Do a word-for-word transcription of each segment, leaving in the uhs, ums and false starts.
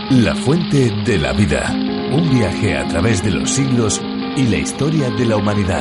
La fuente de la vida. Un viaje a través de los siglos y la historia de la humanidad.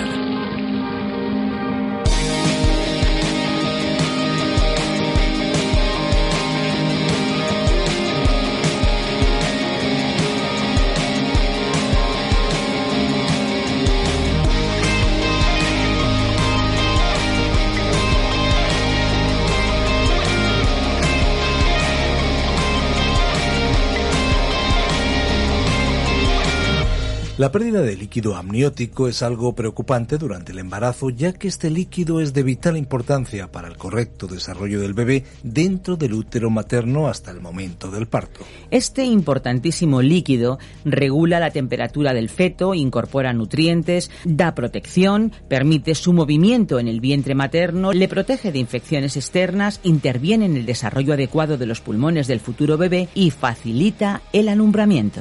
La pérdida de líquido amniótico es algo preocupante durante el embarazo, ya que este líquido es de vital importancia para el correcto desarrollo del bebé dentro del útero materno hasta el momento del parto. Este importantísimo líquido regula la temperatura del feto, incorpora nutrientes, da protección, permite su movimiento en el vientre materno, le protege de infecciones externas, interviene en el desarrollo adecuado de los pulmones del futuro bebé y facilita el alumbramiento.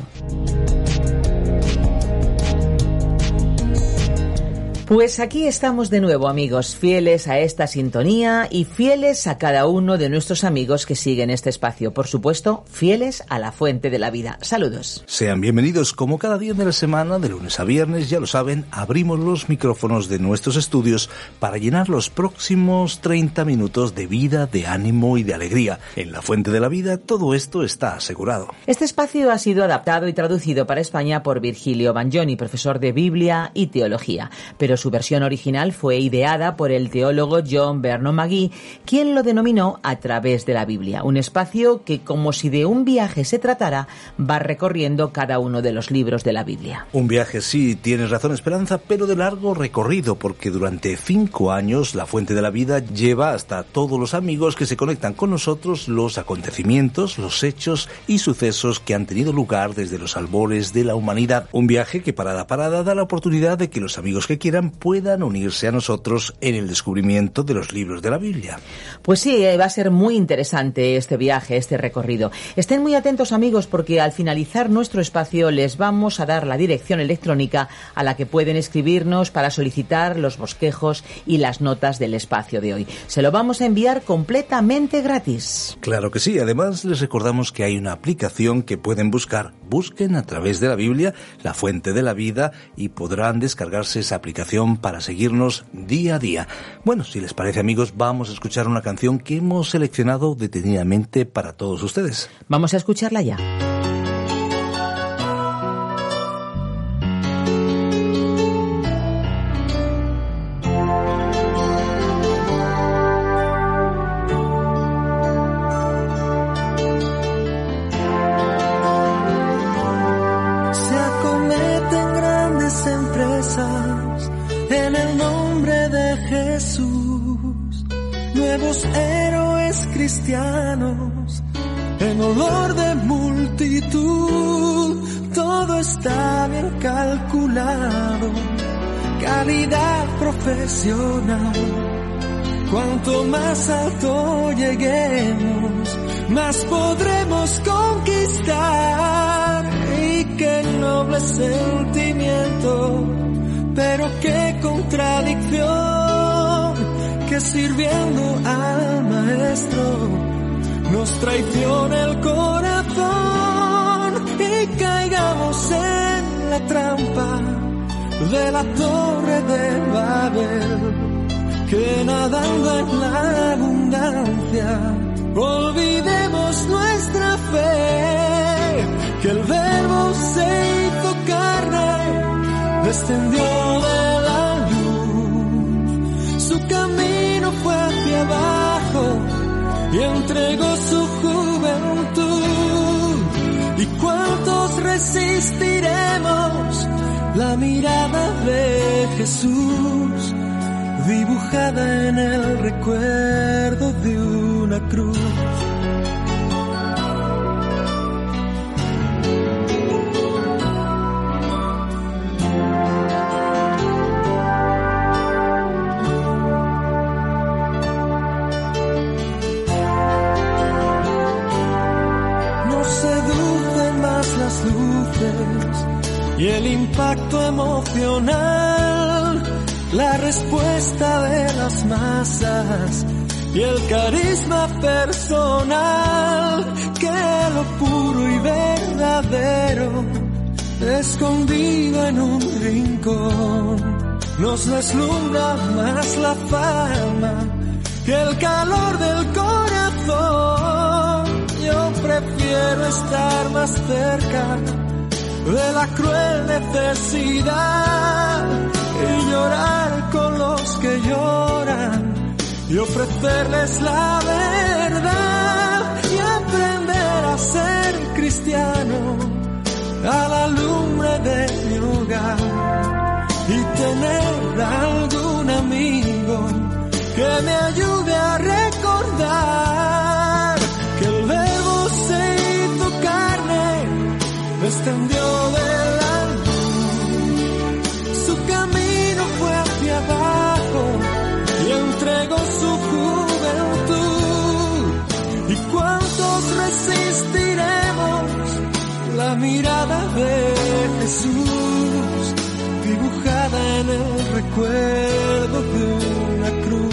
Pues aquí estamos de nuevo, amigos, fieles a esta sintonía y fieles a cada uno de nuestros amigos que siguen este espacio. Por supuesto, fieles a la fuente de la vida. Saludos. Sean bienvenidos. Como cada día de la semana, de lunes a viernes, ya lo saben, abrimos los micrófonos de nuestros estudios para llenar los próximos treinta minutos de vida, de ánimo y de alegría. En la fuente de la vida, todo esto está asegurado. Este espacio ha sido adaptado y traducido para España por Virgilio Bagnoni, profesor de Biblia y Teología. Pero su versión original fue ideada por el teólogo John Vernon Magee, quien lo denominó A través de la Biblia, un espacio que, como si de un viaje se tratara, va recorriendo cada uno de los libros de la Biblia. Un viaje, sí, tienes razón, Esperanza, pero de largo recorrido, porque durante cinco años la fuente de la vida lleva hasta todos los amigos que se conectan con nosotros los acontecimientos, los hechos y sucesos que han tenido lugar desde los albores de la humanidad. Un viaje que parada a parada da la oportunidad de que los amigos que quieran puedan unirse a nosotros en el descubrimiento de los libros de la Biblia. Pues sí, va a ser muy interesante este viaje, este recorrido. Estén muy atentos, amigos, porque al finalizar nuestro espacio les vamos a dar la dirección electrónica a la que pueden escribirnos para solicitar los bosquejos y las notas del espacio de hoy. Se lo vamos a enviar completamente gratis. Claro que sí. Además, les recordamos que hay una aplicación que pueden buscar. Busquen A través de la Biblia, la fuente de la vida, y podrán descargarse esa aplicación para seguirnos día a día. Bueno, si les parece, amigos, vamos a escuchar una canción que hemos seleccionado detenidamente para todos ustedes. Vamos a escucharla ya. En el nombre de Jesús, nuevos héroes cristianos, en olor de multitud, todo está bien calculado, calidad profesional. Cuanto más alto lleguemos, más podremos conquistar. Y qué noble sentimiento, pero qué contradicción, que sirviendo al Maestro nos traiciona el corazón y caigamos en la trampa de la torre de Babel, que nadando en la abundancia olvidemos nuestra fe, que el Verbo se hizo carne, descendió de la luz, su camino fue hacia abajo y entregó su juventud. ¿Y cuántos resistiremos la mirada de Jesús, dibujada en el recuerdo de una cruz? Y el impacto emocional, la respuesta de las masas y el carisma personal, que lo puro y verdadero, escondido en un rincón, nos deslumbra más la fama que el calor del corazón. Yo prefiero estar más cerca de la cruel necesidad y llorar con los que lloran y ofrecerles la verdad y aprender a ser cristiano a la lumbre de mi hogar y tener algún amigo que me ayude a recordar que el Verbo se hizo carne, descendió de la luz, su camino fue hacia abajo y entregó su juventud. ¿Y cuántos resistiremos la mirada de Jesús, dibujada en el recuerdo de una cruz?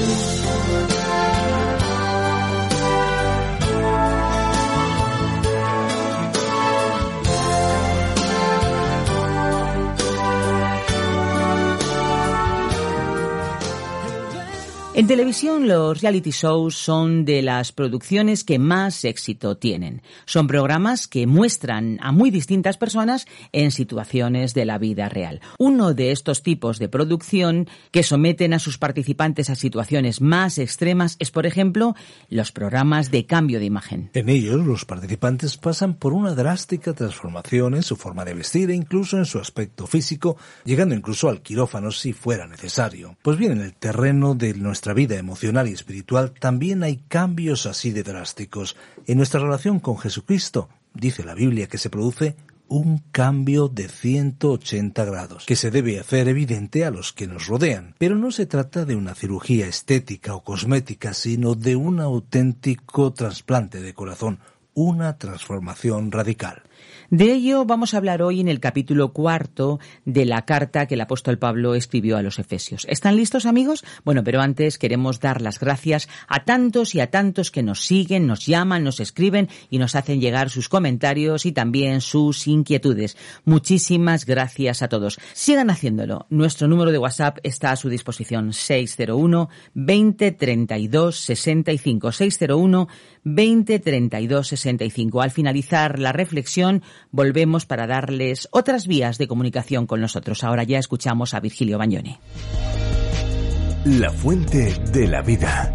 En televisión, los reality shows son de las producciones que más éxito tienen. Son programas que muestran a muy distintas personas en situaciones de la vida real. Uno de estos tipos de producción que someten a sus participantes a situaciones más extremas es, por ejemplo, los programas de cambio de imagen. En ellos, los participantes pasan por una drástica transformación en su forma de vestir e incluso en su aspecto físico, llegando incluso al quirófano si fuera necesario. Pues bien, en el terreno de nuestra nuestra vida emocional y espiritual también hay cambios así de drásticos. En nuestra relación con Jesucristo, dice la Biblia que se produce un cambio de ciento ochenta grados, que se debe hacer evidente a los que nos rodean. Pero no se trata de una cirugía estética o cosmética, sino de un auténtico trasplante de corazón, una transformación radical. De ello vamos a hablar hoy en el capítulo cuarto de la carta que el apóstol Pablo escribió a los Efesios. ¿Están listos, amigos? Bueno, pero antes queremos dar las gracias a tantos y a tantos que nos siguen, nos llaman, nos escriben y nos hacen llegar sus comentarios y también sus inquietudes. Muchísimas gracias a todos. Sigan haciéndolo. Nuestro número de WhatsApp está a su disposición: seis cero uno, veinte, treinta y dos, sesenta y cinco. seis cero uno, veinte, treinta y dos, sesenta y cinco. Al finalizar la reflexión, volvemos para darles otras vías de comunicación con nosotros. Ahora ya escuchamos a Virgilio Bagnoni. La fuente de la vida.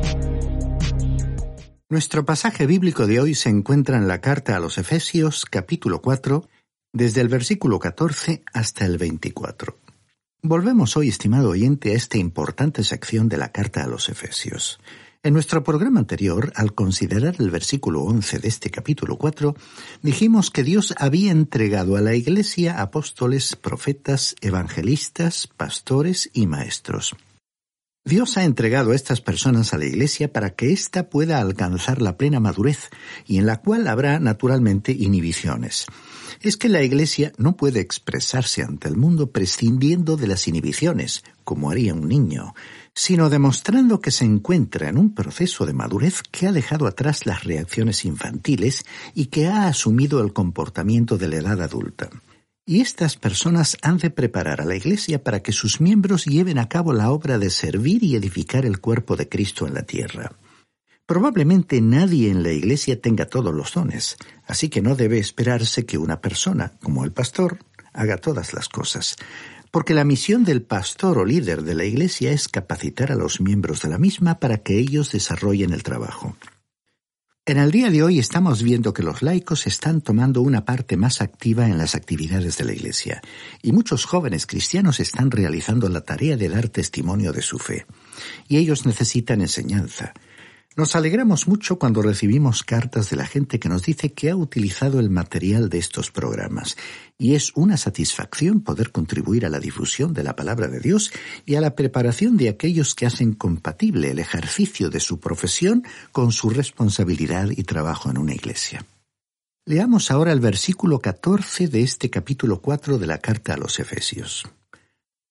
Nuestro pasaje bíblico de hoy se encuentra en la carta a los Efesios, capítulo cuatro, desde el versículo catorce hasta el veinticuatro. Volvemos hoy, estimado oyente, a esta importante sección de la carta a los Efesios. En nuestro programa anterior, al considerar el versículo once de este capítulo cuatro, dijimos que Dios había entregado a la Iglesia apóstoles, profetas, evangelistas, pastores y maestros. Dios ha entregado a estas personas a la Iglesia para que ésta pueda alcanzar la plena madurez y en la cual habrá naturalmente inhibiciones. Es que la Iglesia no puede expresarse ante el mundo prescindiendo de las inhibiciones, como haría un niño, sino demostrando que se encuentra en un proceso de madurez que ha dejado atrás las reacciones infantiles y que ha asumido el comportamiento de la edad adulta. Y estas personas han de preparar a la Iglesia para que sus miembros lleven a cabo la obra de servir y edificar el cuerpo de Cristo en la tierra. Probablemente nadie en la Iglesia tenga todos los dones, así que no debe esperarse que una persona, como el pastor, haga todas las cosas, porque la misión del pastor o líder de la Iglesia es capacitar a los miembros de la misma para que ellos desarrollen el trabajo. En el día de hoy estamos viendo que los laicos están tomando una parte más activa en las actividades de la Iglesia, y muchos jóvenes cristianos están realizando la tarea de dar testimonio de su fe, y ellos necesitan enseñanza. Nos alegramos mucho cuando recibimos cartas de la gente que nos dice que ha utilizado el material de estos programas, y es una satisfacción poder contribuir a la difusión de la palabra de Dios y a la preparación de aquellos que hacen compatible el ejercicio de su profesión con su responsabilidad y trabajo en una iglesia. Leamos ahora el versículo catorce de este capítulo cuatro de la carta a los Efesios.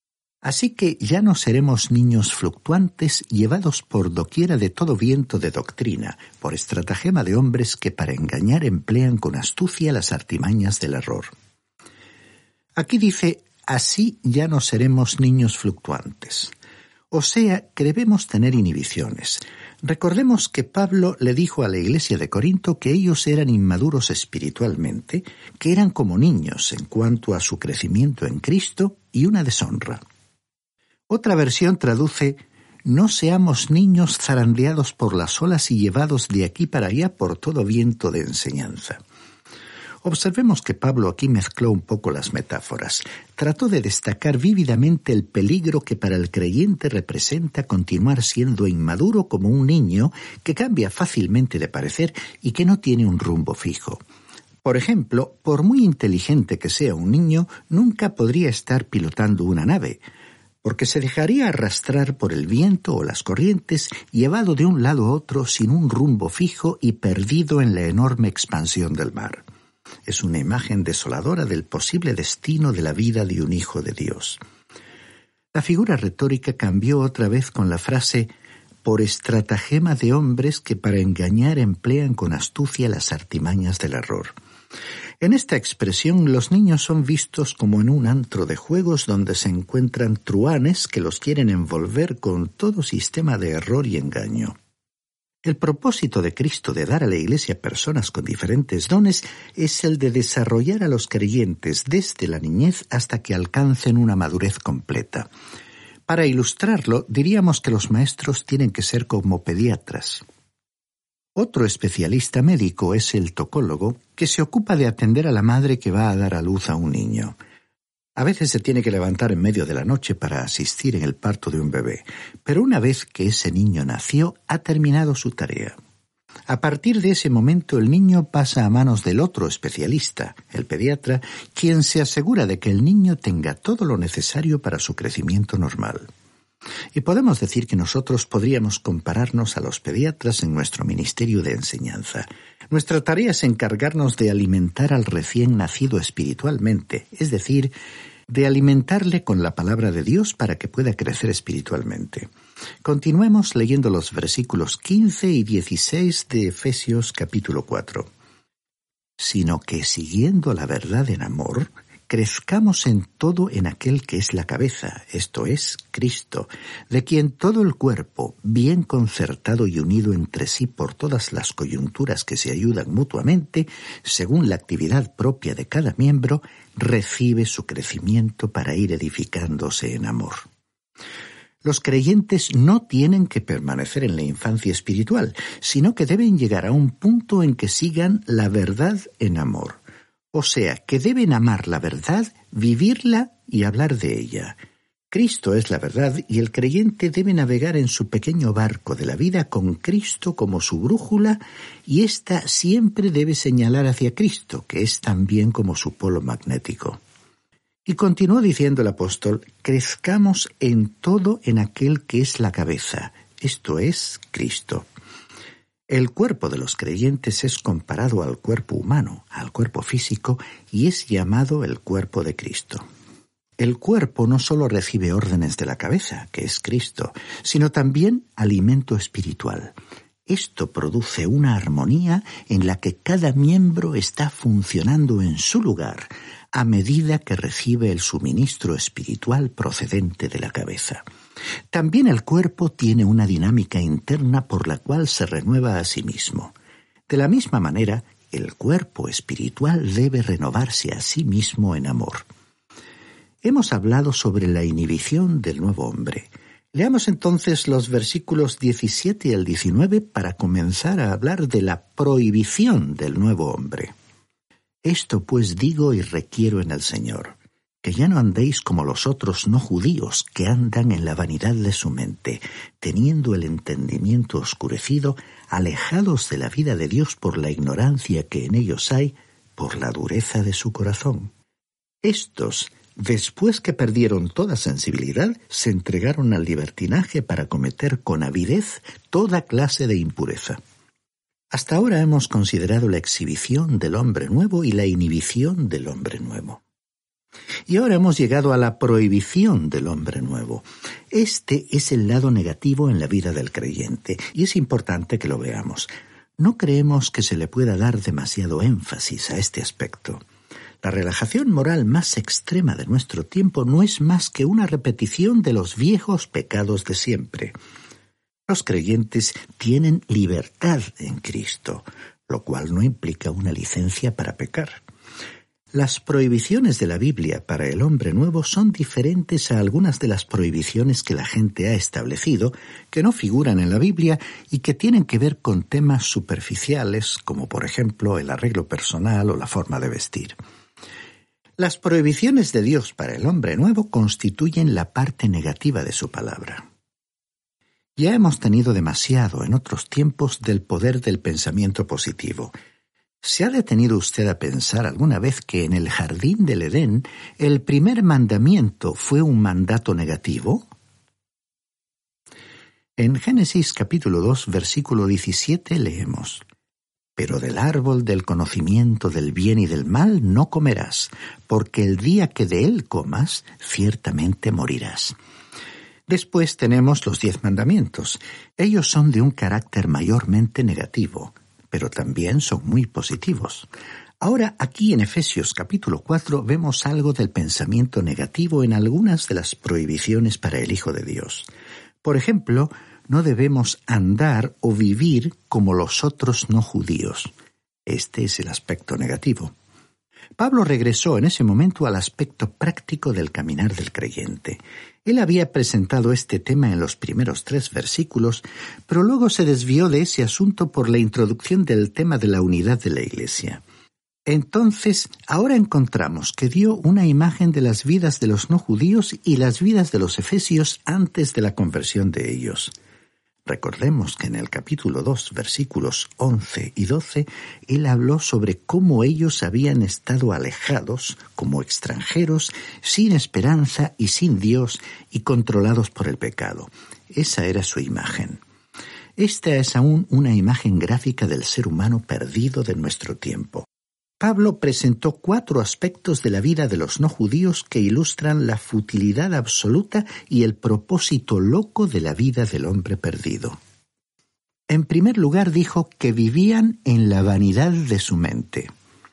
Así que ya no seremos niños fluctuantes llevados por doquiera de todo viento de doctrina, por estratagema de hombres que para engañar emplean con astucia las artimañas del error. Aquí dice, así ya no seremos niños fluctuantes. O sea, que debemos tener inhibiciones. Recordemos que Pablo le dijo a la iglesia de Corinto que ellos eran inmaduros espiritualmente, que eran como niños en cuanto a su crecimiento en Cristo y una deshonra. Otra versión traduce, no seamos niños zarandeados por las olas y llevados de aquí para allá por todo viento de enseñanza. Observemos que Pablo aquí mezcló un poco las metáforas. Trató de destacar vívidamente el peligro que para el creyente representa continuar siendo inmaduro como un niño que cambia fácilmente de parecer y que no tiene un rumbo fijo. Por ejemplo, por muy inteligente que sea un niño, nunca podría estar pilotando una nave, porque se dejaría arrastrar por el viento o las corrientes, llevado de un lado a otro sin un rumbo fijo y perdido en la enorme expansión del mar. Es una imagen desoladora del posible destino de la vida de un hijo de Dios. La figura retórica cambió otra vez con la frase «por estratagema de hombres que para engañar emplean con astucia las artimañas del error». En esta expresión los niños son vistos como en un antro de juegos donde se encuentran truhanes que los quieren envolver con todo sistema de error y engaño. El propósito de Cristo de dar a la Iglesia personas con diferentes dones es el de desarrollar a los creyentes desde la niñez hasta que alcancen una madurez completa. Para ilustrarlo, diríamos que los maestros tienen que ser como pediatras. Otro especialista médico es el tocólogo, que se ocupa de atender a la madre que va a dar a luz a un niño. A veces se tiene que levantar en medio de la noche para asistir en el parto de un bebé, pero una vez que ese niño nació, ha terminado su tarea. A partir de ese momento el niño pasa a manos del otro especialista, el pediatra, quien se asegura de que el niño tenga todo lo necesario para su crecimiento normal. Y podemos decir que nosotros podríamos compararnos a los pediatras en nuestro ministerio de enseñanza. Nuestra tarea es encargarnos de alimentar al recién nacido espiritualmente, es decir, de alimentarle con la palabra de Dios para que pueda crecer espiritualmente. Continuemos leyendo los versículos quince y dieciséis de Efesios capítulo cuatro. Sino que siguiendo la verdad en amor, crezcamos en todo en aquel que es la cabeza, esto es, Cristo, de quien todo el cuerpo, bien concertado y unido entre sí por todas las coyunturas que se ayudan mutuamente, según la actividad propia de cada miembro, recibe su crecimiento para ir edificándose en amor. Los creyentes no tienen que permanecer en la infancia espiritual, sino que deben llegar a un punto en que sigan la verdad en amor. O sea, que deben amar la verdad, vivirla y hablar de ella. Cristo es la verdad y el creyente debe navegar en su pequeño barco de la vida con Cristo como su brújula y ésta siempre debe señalar hacia Cristo, que es también como su polo magnético. Y continuó diciendo el apóstol, crezcamos en todo en aquel que es la cabeza, esto es, Cristo. El cuerpo de los creyentes es comparado al cuerpo humano, al cuerpo físico, y es llamado el cuerpo de Cristo. El cuerpo no solo recibe órdenes de la cabeza, que es Cristo, sino también alimento espiritual. Esto produce una armonía en la que cada miembro está funcionando en su lugar, a medida que recibe el suministro espiritual procedente de la cabeza. También el cuerpo tiene una dinámica interna por la cual se renueva a sí mismo. De la misma manera, el cuerpo espiritual debe renovarse a sí mismo en amor. Hemos hablado sobre la inhibición del nuevo hombre. Leamos entonces los versículos diecisiete al diecinueve para comenzar a hablar de la prohibición del nuevo hombre. Esto pues digo y requiero en el Señor, que ya no andéis como los otros no judíos que andan en la vanidad de su mente, teniendo el entendimiento oscurecido, alejados de la vida de Dios por la ignorancia que en ellos hay, por la dureza de su corazón. Estos, después que perdieron toda sensibilidad, se entregaron al libertinaje para cometer con avidez toda clase de impureza. Hasta ahora hemos considerado la exhibición del hombre nuevo y la inhibición del hombre nuevo. Y ahora hemos llegado a la prohibición del hombre nuevo. Este es el lado negativo en la vida del creyente, y es importante que lo veamos. No creemos que se le pueda dar demasiado énfasis a este aspecto. La relajación moral más extrema de nuestro tiempo no es más que una repetición de los viejos pecados de siempre. Los creyentes tienen libertad en Cristo, lo cual no implica una licencia para pecar. Las prohibiciones de la Biblia para el hombre nuevo son diferentes a algunas de las prohibiciones que la gente ha establecido, que no figuran en la Biblia y que tienen que ver con temas superficiales, como por ejemplo el arreglo personal o la forma de vestir. Las prohibiciones de Dios para el hombre nuevo constituyen la parte negativa de su palabra. Ya hemos tenido demasiado en otros tiempos del poder del pensamiento positivo. ¿Se ha detenido usted a pensar alguna vez que en el jardín del Edén el primer mandamiento fue un mandato negativo? En Génesis capítulo dos, versículo diecisiete leemos: «Pero del árbol del conocimiento del bien y del mal no comerás, porque el día que de él comas, ciertamente morirás». Después tenemos los diez mandamientos. Ellos son de un carácter mayormente negativo, pero también son muy positivos. Ahora, aquí en Efesios capítulo cuatro vemos algo del pensamiento negativo en algunas de las prohibiciones para el Hijo de Dios. Por ejemplo, no debemos andar o vivir como los otros no judíos. Este es el aspecto negativo. Pablo regresó en ese momento al aspecto práctico del caminar del creyente. Él había presentado este tema en los primeros tres versículos, pero luego se desvió de ese asunto por la introducción del tema de la unidad de la Iglesia. Entonces, ahora encontramos que dio una imagen de las vidas de los no judíos y las vidas de los efesios antes de la conversión de ellos. Recordemos que en el capítulo dos, versículos once y doce, él habló sobre cómo ellos habían estado alejados, como extranjeros, sin esperanza y sin Dios, y controlados por el pecado. Esa era su imagen. Esta es aún una imagen gráfica del ser humano perdido de nuestro tiempo. Pablo presentó cuatro aspectos de la vida de los no judíos que ilustran la futilidad absoluta y el propósito loco de la vida del hombre perdido. En primer lugar, dijo que vivían en la vanidad de su mente.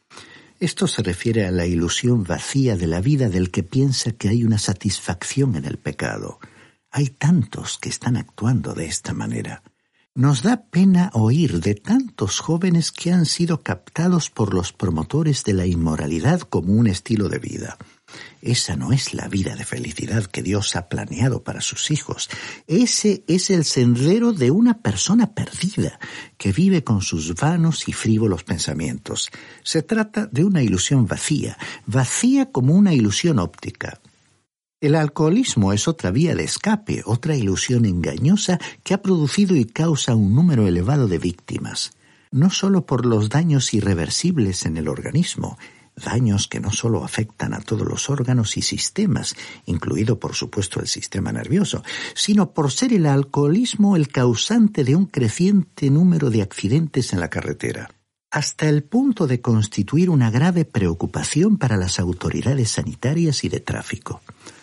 Esto se refiere a la ilusión vacía de la vida del que piensa que hay una satisfacción en el pecado. Hay tantos que están actuando de esta manera. Nos da pena oír de tantos jóvenes que han sido captados por los promotores de la inmoralidad como un estilo de vida. Esa no es la vida de felicidad que Dios ha planeado para sus hijos. Ese es el sendero de una persona perdida que vive con sus vanos y frívolos pensamientos. Se trata de una ilusión vacía, vacía como una ilusión óptica. El alcoholismo es otra vía de escape, otra ilusión engañosa que ha producido y causa un número elevado de víctimas, no solo por los daños irreversibles en el organismo, daños que no solo afectan a todos los órganos y sistemas, incluido por supuesto el sistema nervioso, sino por ser el alcoholismo el causante de un creciente número de accidentes en la carretera, hasta el punto de constituir una grave preocupación para las autoridades sanitarias y de tráfico.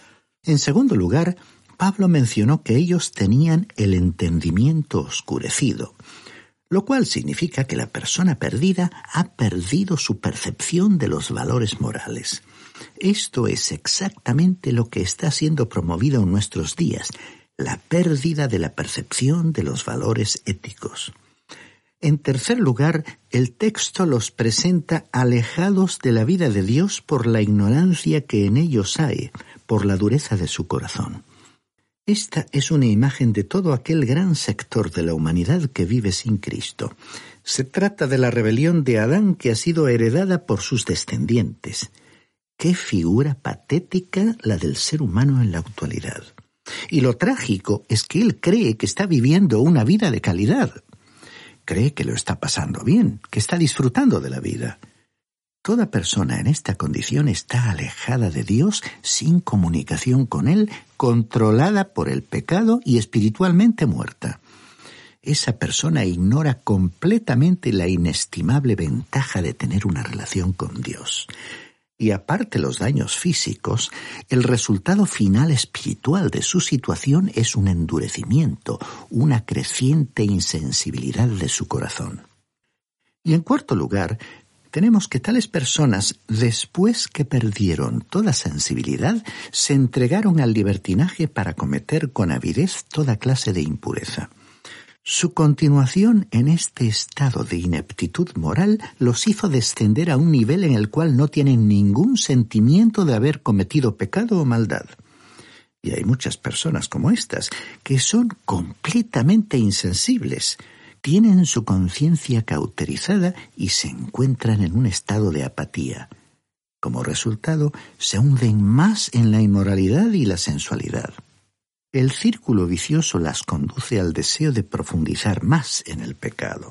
En segundo lugar, Pablo mencionó que ellos tenían el entendimiento oscurecido, lo cual significa que la persona perdida ha perdido su percepción de los valores morales. Esto es exactamente lo que está siendo promovido en nuestros días, la pérdida de la percepción de los valores éticos. En tercer lugar, el texto los presenta alejados de la vida de Dios por la ignorancia que en ellos hay, por la dureza de su corazón. Esta es una imagen de todo aquel gran sector de la humanidad que vive sin Cristo. Se trata de la rebelión de Adán que ha sido heredada por sus descendientes. ¡Qué figura patética la del ser humano en la actualidad! Y lo trágico es que él cree que está viviendo una vida de calidad. Cree que lo está pasando bien, que está disfrutando de la vida. Toda persona en esta condición está alejada de Dios, sin comunicación con Él, controlada por el pecado y espiritualmente muerta. Esa persona ignora completamente la inestimable ventaja de tener una relación con Dios. Y aparte los daños físicos, el resultado final espiritual de su situación es un endurecimiento, una creciente insensibilidad de su corazón. Y en cuarto lugar, tenemos que tales personas, después que perdieron toda sensibilidad, se entregaron al libertinaje para cometer con avidez toda clase de impureza. Su continuación en este estado de ineptitud moral los hizo descender a un nivel en el cual no tienen ningún sentimiento de haber cometido pecado o maldad. Y hay muchas personas como estas que son completamente insensibles, tienen su conciencia cauterizada y se encuentran en un estado de apatía. Como resultado, se hunden más en la inmoralidad y la sensualidad. El círculo vicioso las conduce al deseo de profundizar más en el pecado.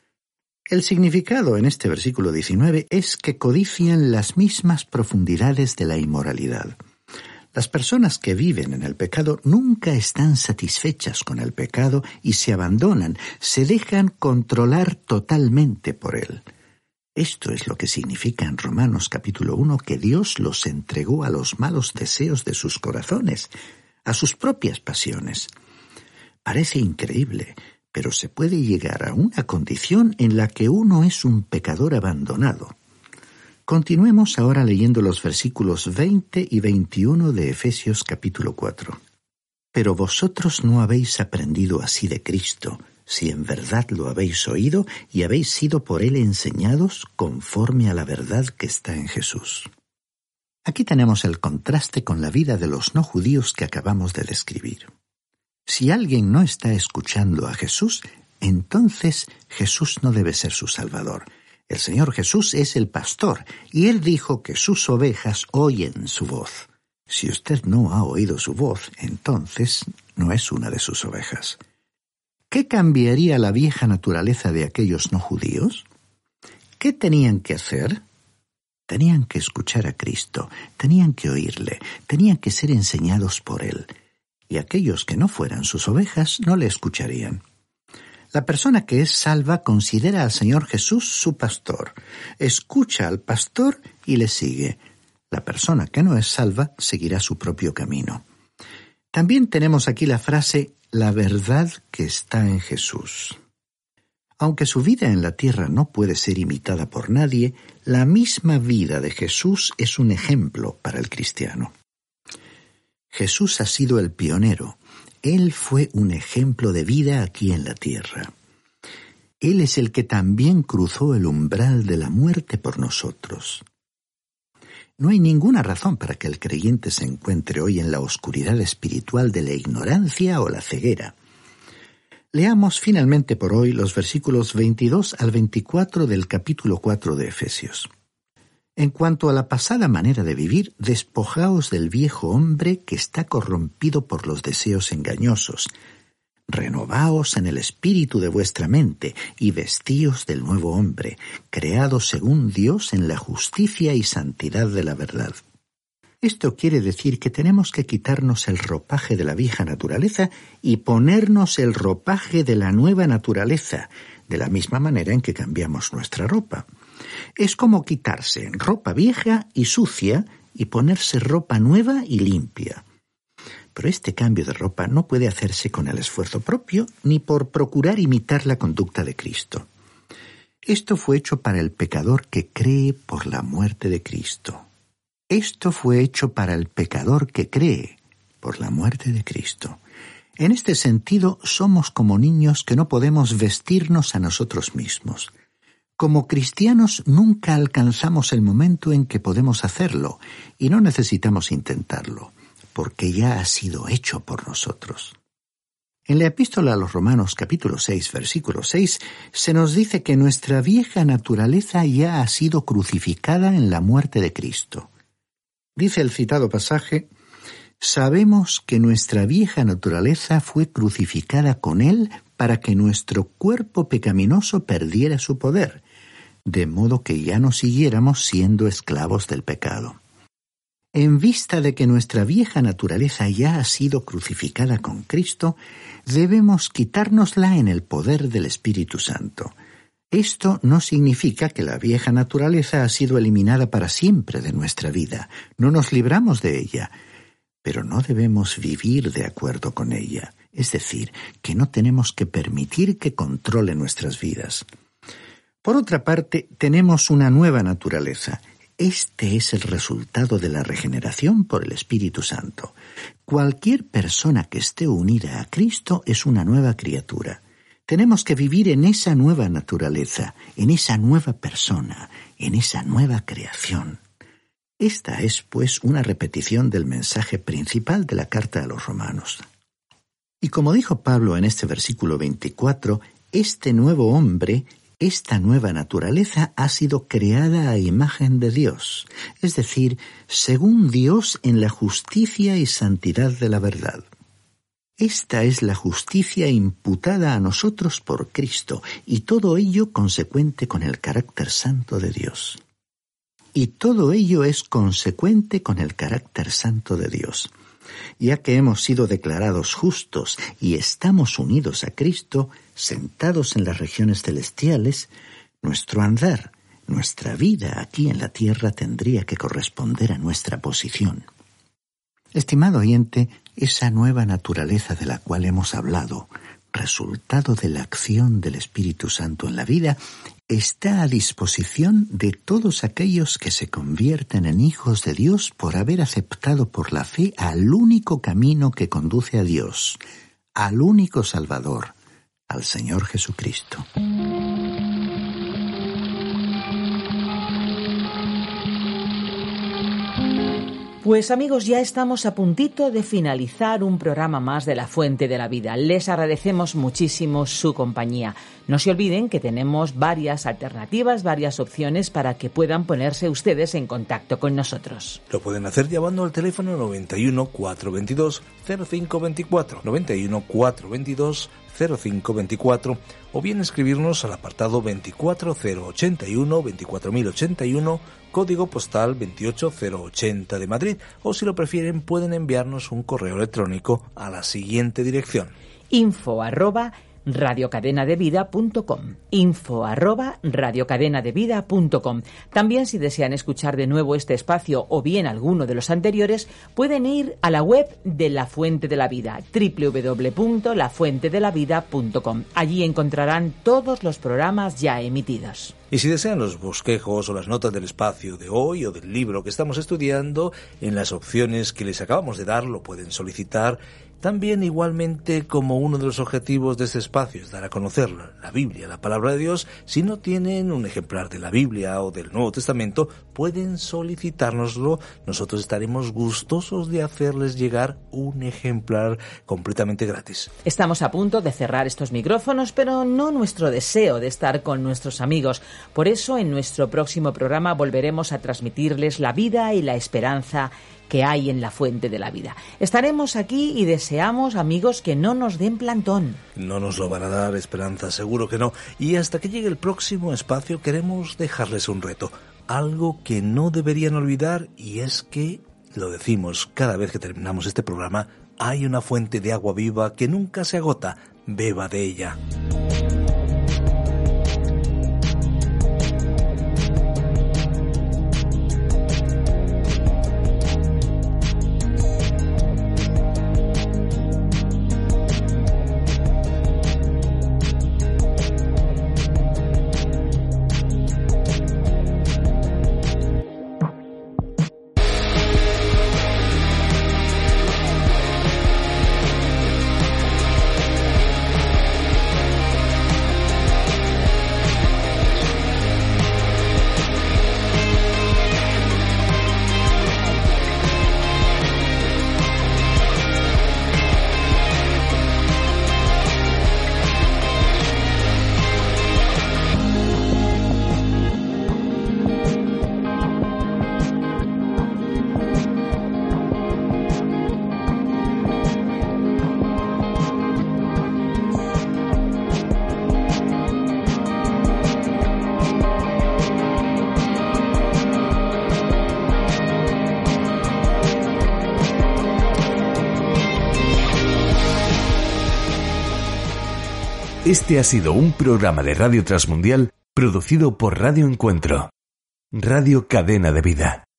El significado en este versículo diecinueve es que codician las mismas profundidades de la inmoralidad. Las personas que viven en el pecado nunca están satisfechas con el pecado y se abandonan, se dejan controlar totalmente por él. Esto es lo que significa en Romanos capítulo uno que Dios los entregó a los malos deseos de sus corazones, a sus propias pasiones. Parece increíble, pero se puede llegar a una condición en la que uno es un pecador abandonado. Continuemos ahora leyendo los versículos veinte y veintiuno de Efesios capítulo cuatro. Pero vosotros no habéis aprendido así de Cristo, si en verdad lo habéis oído y habéis sido por él enseñados conforme a la verdad que está en Jesús. Aquí tenemos el contraste con la vida de los no judíos que acabamos de describir. Si alguien no está escuchando a Jesús, entonces Jesús no debe ser su Salvador. El Señor Jesús es el pastor, y Él dijo que sus ovejas oyen su voz. Si usted no ha oído su voz, entonces no es una de sus ovejas. ¿Qué cambiaría la vieja naturaleza de aquellos no judíos? ¿Qué tenían que hacer? Tenían que escuchar a Cristo, tenían que oírle, tenían que ser enseñados por Él. Y aquellos que no fueran sus ovejas no le escucharían. La persona que es salva considera al Señor Jesús su pastor, escucha al pastor y le sigue. La persona que no es salva seguirá su propio camino. También tenemos aquí la frase, la verdad que está en Jesús. Aunque su vida en la tierra no puede ser imitada por nadie, la misma vida de Jesús es un ejemplo para el cristiano. Jesús ha sido el pionero. Él fue un ejemplo de vida aquí en la tierra. Él es el que también cruzó el umbral de la muerte por nosotros. No hay ninguna razón para que el creyente se encuentre hoy en la oscuridad espiritual de la ignorancia o la ceguera. Leamos finalmente por hoy los versículos veintidós al veinticuatro del capítulo cuatro de Efesios. En cuanto a la pasada manera de vivir, despojaos del viejo hombre que está corrompido por los deseos engañosos. Renovaos en el espíritu de vuestra mente y vestíos del nuevo hombre, creado según Dios en la justicia y santidad de la verdad. Esto quiere decir que tenemos que quitarnos el ropaje de la vieja naturaleza y ponernos el ropaje de la nueva naturaleza, de la misma manera en que cambiamos nuestra ropa. Es como quitarse ropa vieja y sucia y ponerse ropa nueva y limpia. Pero este cambio de ropa no puede hacerse con el esfuerzo propio ni por procurar imitar la conducta de Cristo. Esto fue hecho para el pecador que cree por la muerte de Cristo. Esto fue hecho para el pecador que cree por la muerte de Cristo. En este sentido, somos como niños que no podemos vestirnos a nosotros mismos. Como cristianos nunca alcanzamos el momento en que podemos hacerlo y no necesitamos intentarlo, porque ya ha sido hecho por nosotros. En la Epístola a los Romanos capítulo seis, versículo seis, se nos dice que nuestra vieja naturaleza ya ha sido crucificada en la muerte de Cristo. Dice el citado pasaje, sabemos que nuestra vieja naturaleza fue crucificada con Él para que nuestro cuerpo pecaminoso perdiera su poder, de modo que ya no siguiéramos siendo esclavos del pecado. En vista de que nuestra vieja naturaleza ya ha sido crucificada con Cristo, debemos quitárnosla en el poder del Espíritu Santo. Esto no significa que la vieja naturaleza ha sido eliminada para siempre de nuestra vida. No nos libramos de ella, pero no debemos vivir de acuerdo con ella. Es decir, que no tenemos que permitir que controle nuestras vidas. Por otra parte, tenemos una nueva naturaleza. Este es el resultado de la regeneración por el Espíritu Santo. Cualquier persona que esté unida a Cristo es una nueva criatura. Tenemos que vivir en esa nueva naturaleza, en esa nueva persona, en esa nueva creación. Esta es, pues, una repetición del mensaje principal de la carta a los Romanos. Y como dijo Pablo en este versículo veinticuatro, este nuevo hombre, esta nueva naturaleza ha sido creada a imagen de Dios, es decir, según Dios en la justicia y santidad de la verdad. Esta es la justicia imputada a nosotros por Cristo, y todo ello consecuente con el carácter santo de Dios. Y todo ello es consecuente con el carácter santo de Dios. Ya que hemos sido declarados justos y estamos unidos a Cristo, sentados en las regiones celestiales, nuestro andar, nuestra vida aquí en la tierra tendría que corresponder a nuestra posición. Estimado oyente, esa nueva naturaleza de la cual hemos hablado, resultado de la acción del Espíritu Santo en la vida, está a disposición de todos aquellos que se convierten en hijos de Dios por haber aceptado por la fe al único camino que conduce a Dios, al único Salvador, al Señor Jesucristo. Pues amigos, ya estamos a puntito de finalizar un programa más de La Fuente de la Vida. Les agradecemos muchísimo su compañía. No se olviden que tenemos varias alternativas, varias opciones para que puedan ponerse ustedes en contacto con nosotros. Lo pueden hacer llamando al teléfono noventa y uno, cuatrocientos veintidós, cero cinco veinticuatro, noventa y uno, cuatrocientos veintidós, cero cinco veinticuatro, o bien escribirnos al apartado veinticuatro mil ochenta y uno, veinticuatro mil ochenta y uno, código postal veintiocho mil ochenta de Madrid, o si lo prefieren pueden enviarnos un correo electrónico a la siguiente dirección: info arroba radiocadenadevida punto com, info arroba radiocadenadevida punto com. También, si desean escuchar de nuevo este espacio o bien alguno de los anteriores, pueden ir a la web de La Fuente de la Vida, doble u doble u doble u punto la fuente de la vida punto com. Allí encontrarán todos los programas ya emitidos. Y si desean los bosquejos o las notas del espacio de hoy o del libro que estamos estudiando, en las opciones que les acabamos de dar lo pueden solicitar. También, igualmente, como uno de los objetivos de este espacio es dar a conocer la Biblia, la palabra de Dios, si no tienen un ejemplar de la Biblia o del Nuevo Testamento, pueden solicitárnoslo. Nosotros estaremos gustosos de hacerles llegar un ejemplar completamente gratis. Estamos a punto de cerrar estos micrófonos, pero no nuestro deseo de estar con nuestros amigos. Por eso, en nuestro próximo programa volveremos a transmitirles la vida y la esperanza que hay en La Fuente de la Vida. Estaremos aquí y deseamos, amigos, que no nos den plantón. No nos lo van a dar, Esperanza, seguro que no. Y hasta que llegue el próximo espacio queremos dejarles un reto, algo que no deberían olvidar, y es que, lo decimos cada vez que terminamos este programa, hay una fuente de agua viva que nunca se agota. Beba de ella. Este ha sido un programa de Radio Transmundial Producido por Radio Encuentro, Radio Cadena de Vida.